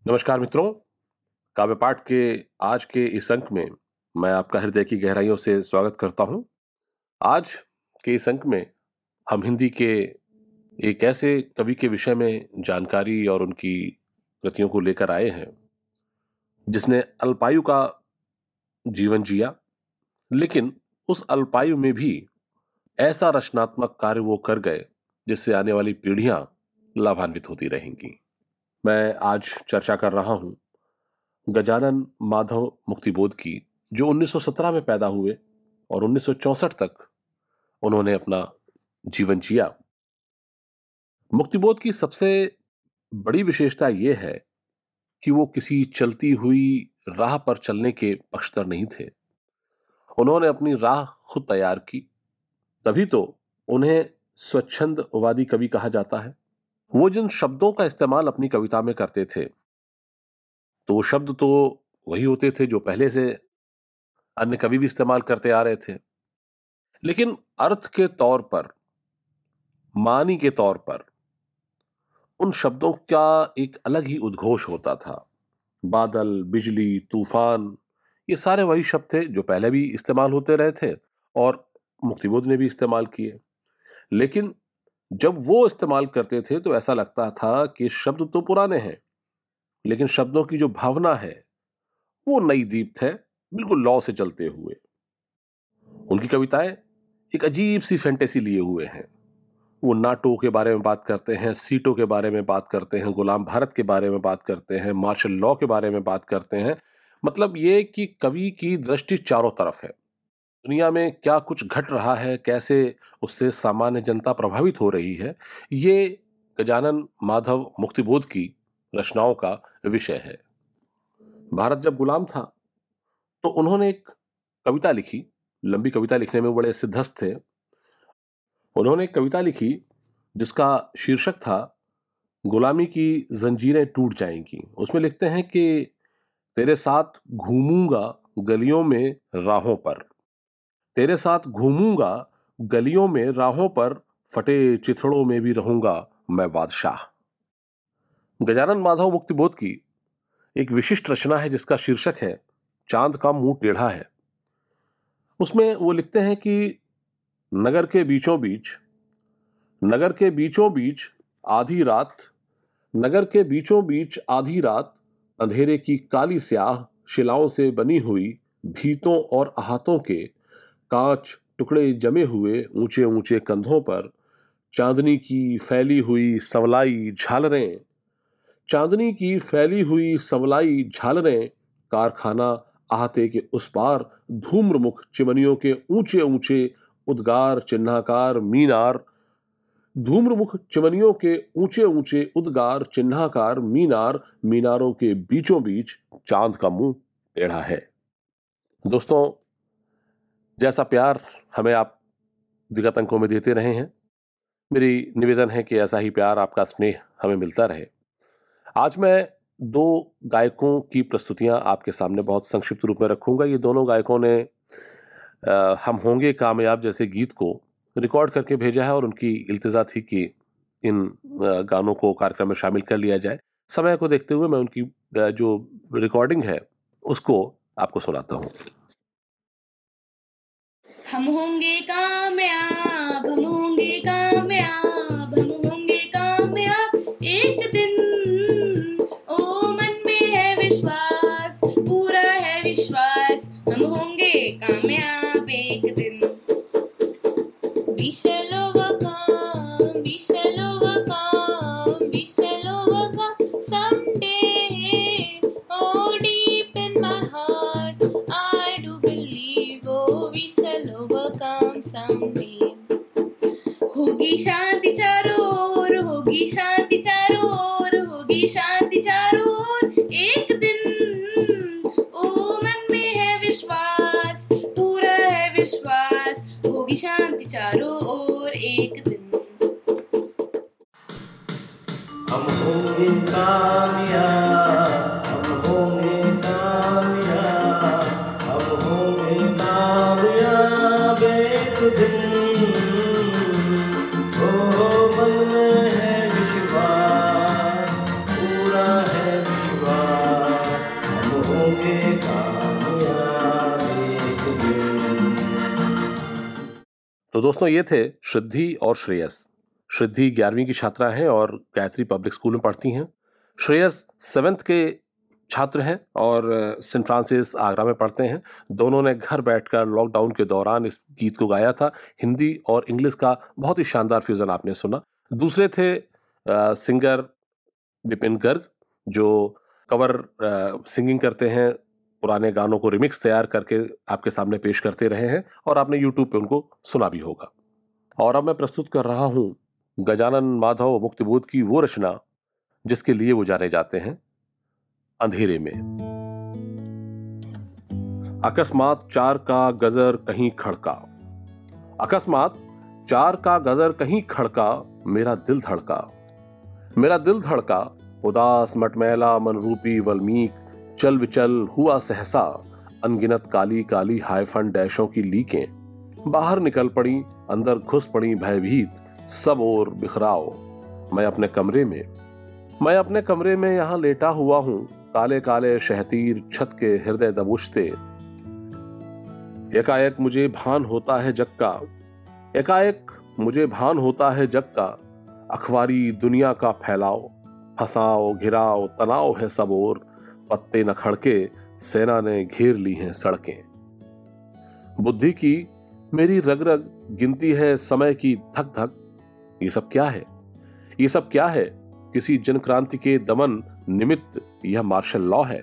नमस्कार मित्रों। काव्य पाठ के आज के इस अंक में मैं आपका हृदय की गहराइयों से स्वागत करता हूं। आज के इस अंक में हम हिंदी के एक ऐसे कवि के विषय में जानकारी और उनकी कृतियों को लेकर आए हैं जिसने अल्पायु का जीवन जिया, लेकिन उस अल्पायु में भी ऐसा रचनात्मक कार्य वो कर गए जिससे आने वाली पीढ़ियां लाभान्वित होती रहेंगी। मैं आज चर्चा कर रहा हूं गजानन माधव मुक्तिबोध की, जो 1917 में पैदा हुए और 1964 तक उन्होंने अपना जीवन जिया। मुक्तिबोध की सबसे बड़ी विशेषता यह है कि वो किसी चलती हुई राह पर चलने के पक्षधर नहीं थे। उन्होंने अपनी राह खुद तैयार की, तभी तो उन्हें स्वच्छंदवादी कवि कहा जाता है। वो जिन शब्दों का इस्तेमाल अपनी कविता में करते थे, तो वो शब्द तो वही होते थे जो पहले से अन्य कवि भी इस्तेमाल करते आ रहे थे, लेकिन अर्थ के तौर पर, मानी के तौर पर उन शब्दों का एक अलग ही उद्घोष होता था। बादल, बिजली, तूफान, ये सारे वही शब्द थे जो पहले भी इस्तेमाल होते रहे थे और मुक्तिबोध ने भी इस्तेमाल किए। लेकिन जब वो इस्तेमाल करते थे तो ऐसा लगता था कि शब्द तो पुराने हैं, लेकिन शब्दों की जो भावना है वो नई दीप्त है, बिल्कुल लौ से चलते हुए। उनकी कविताएं एक अजीब सी फैंटेसी लिए हुए हैं। वो नाटो के बारे में बात करते हैं, सीटों के बारे में बात करते हैं, गुलाम भारत के बारे में बात करते हैं, मार्शल लॉ के बारे में बात करते हैं। मतलब ये कि कवि की दृष्टि चारों तरफ है। दुनिया में क्या कुछ घट रहा है, कैसे उससे सामान्य जनता प्रभावित हो रही है, ये गजानन माधव मुक्तिबोध की रचनाओं का विषय है। भारत जब गुलाम था तो उन्होंने एक कविता लिखी। लंबी कविता लिखने में बड़े सिद्धहस्त थे। उन्होंने एक कविता लिखी जिसका शीर्षक था गुलामी की जंजीरें टूट जाएंगी। उसमें लिखते हैं कि तेरे साथ घूमूंगा गलियों में राहों पर, तेरे साथ घूमूंगा गलियों में राहों पर, फटे चिथड़ों में भी रहूंगा मैं बादशाह। गजानन माधव मुक्तिबोध की एक विशिष्ट रचना है जिसका शीर्षक है चांद का मुंह टेढ़ा है। उसमें वो लिखते हैं कि नगर के बीचों बीच, नगर के बीचों बीच आधी रात, नगर के बीचों बीच आधी रात, अंधेरे की काली स्याह शिलाओं से बनी हुई भीतों और अहातों के कांच टुकड़े जमे हुए ऊंचे ऊंचे कंधों पर, चांदनी की फैली हुई संवलाई झालरें, चांदनी की फैली हुई संवलाई झालरें, कारखाना अहाते के उस पार धूम्रमुख चिमनियों के ऊंचे ऊंचे उद्गार चिन्हाकार मीनार, धूम्रमुख चिमनियों के ऊंचे ऊंचे उद्गार चिन्हाकार मीनार, मीनारों के बीचों बीच चांद का मुंह टेढ़ा है। दोस्तों, जैसा प्यार हमें आप विगत अंकों में देते रहे हैं, मेरी निवेदन है कि ऐसा ही प्यार, आपका स्नेह हमें मिलता रहे। आज मैं दो गायकों की प्रस्तुतियां आपके सामने बहुत संक्षिप्त रूप में रखूंगा। ये दोनों गायकों ने हम होंगे कामयाब जैसे गीत को रिकॉर्ड करके भेजा है और उनकी इल्तिजा थी कि इन गानों को कार्यक्रम में शामिल कर लिया जाए। समय को देखते हुए मैं उनकी जो रिकॉर्डिंग है उसको आपको सुनाता हूँ। हम होंगे कामयाब, हम होंगे कामयाब, हम होंगे कामयाब एक दिन। ओ मन में है विश्वास, पूरा है विश्वास, हम होंगे कामयाब एक दिन। We shall overcome, we shall overcome, we shall overcome someday. Oh, deep in my heart, I do believe, oh, we shall overcome someday. होगी शांति चारों ओर, होगी शांति चारों ओर, होगी शांति चारों ओर एक दिन। ओ मन में है विश्वास, पूरा है विश्वास, होगी शांति चारों ओर एक दिन। हम होंगे कामयाब, हम होंगे कामयाब, हम होंगे कामयाब एक दिन। ओ मन में है विश्वास, पूरा है विश्वास, तो दोस्तों ये थे श्रिद्धि और श्रेयस। श्रिद्धि 11वीं की छात्रा है और गायत्री पब्लिक स्कूल में पढ़ती हैं। श्रेयस 7th के छात्र हैं और सेंट फ्रांसिस आगरा में पढ़ते हैं। दोनों ने घर बैठकर लॉकडाउन के दौरान इस गीत को गाया था। हिंदी और इंग्लिश का बहुत ही शानदार फ्यूजन आपने सुना। दूसरे थे सिंगर विपिन गर्ग, जो कवर सिंगिंग करते हैं, पुराने गानों को रिमिक्स तैयार करके आपके सामने पेश करते रहे हैं और आपने यूट्यूब पे उनको सुना भी होगा। और अब मैं प्रस्तुत कर रहा हूं गजानन माधव मुक्तिबोध की वो रचना जिसके लिए वो जाने जाते हैं, अंधेरे में। अकस्मात 4 का गजर कहीं खड़का, अकस्मात 4 का गजर कहीं खड़का, मेरा दिल धड़का, मेरा दिल धड़का, उदास मटमैला मनरूपी वल्मीक चल विचल हुआ सहसा, अनगिनत काली काली हाइफन डैशों की लीकें बाहर निकल पड़ी, अंदर घुस पड़ी भयभीत, सब ओर बिखराओ। मैं अपने कमरे में यहां लेटा हुआ हूं, काले काले शहतीर छत के हृदय दबोचते। एकाएक मुझे भान होता है जग का, एकाएक मुझे भान होता है जग का, अखबारी दुनिया का फैलाओ, फंसाओ घिराओ तनाव है सब ओर, पत्ते न खड़के सेना ने घेर ली हैं सड़कें। बुद्धि की मेरी रग रग गिनती है समय की धक धक, ये सब क्या है, ये सब क्या है, किसी जन क्रांति के दमन निमित्त यह मार्शल लॉ है।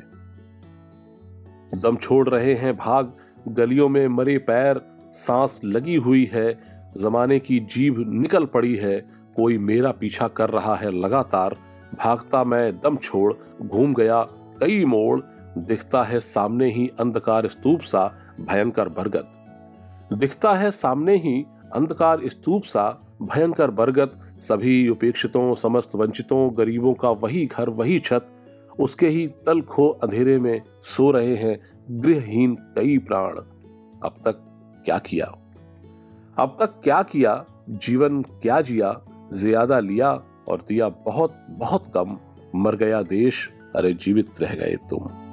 दम छोड़ रहे हैं भाग गलियों में मरे पैर, सांस लगी हुई है, जमाने की जीभ निकल पड़ी है, कोई मेरा पीछा कर रहा है लगातार, भागता मैं दम छोड़ घूम गया कई मोड़, दिखता है सामने ही अंधकार स्तूप सा भयंकर बरगद, दिखता है सामने ही अंधकार स्तूप सा भयंकर बरगद, सभी उपेक्षितों समस्त वंचितों गरीबों का वही घर वही छत, उसके ही तल खो अंधेरे में सो रहे हैं गृहहीन कई प्राण। अब तक क्या किया, अब तक क्या किया, जीवन क्या जिया, ज्यादा लिया और दिया बहुत बहुत कम, मर गया देश, अरे जीवित रह गए तुम।